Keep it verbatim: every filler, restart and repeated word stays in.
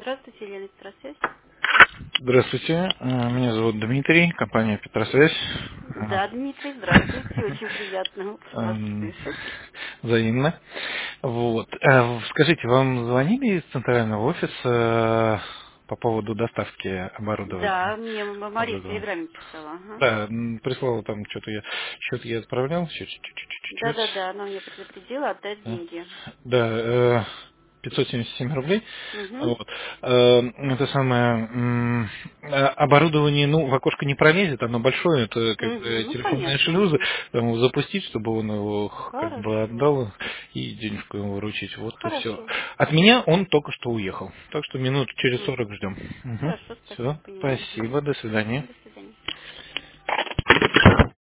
Здравствуйте, Елена Петросвязь. Здравствуйте, э, меня зовут Дмитрий, компания Петросвязь. Э, Да, Дмитрий, здравствуйте. Очень приятно вас эм, слышать. Взаимно. Вот. Э, Скажите, вам звонили из центрального офиса по поводу доставки оборудования? Да, мне м- Мария в Оборудования. Телеграме писала. Ага. Да, м, прислала там что-то я, что-то я отправлял, чуть- чуть- чуть- чуть-чуть. Да-да-да, она мне предупредила отдать Э, деньги. Да, э, пятьсот семьдесят семь рублей. Угу. Вот. Э, Это самое м, а- оборудование, ну, в окошко не пролезет, оно большое, это как Угу. бы Ну, телефонные понятно. шлюзы, Угу. там его запустить, чтобы он его как бы Хорошо. отдал и денежку ему вручить. Вот и все. Хорошо. От меня он только что уехал. Так что минут через Угу. сорок ждем. Хорошо, Все. спасибо, поняла. Угу. Спасибо. До свидания. До свидания.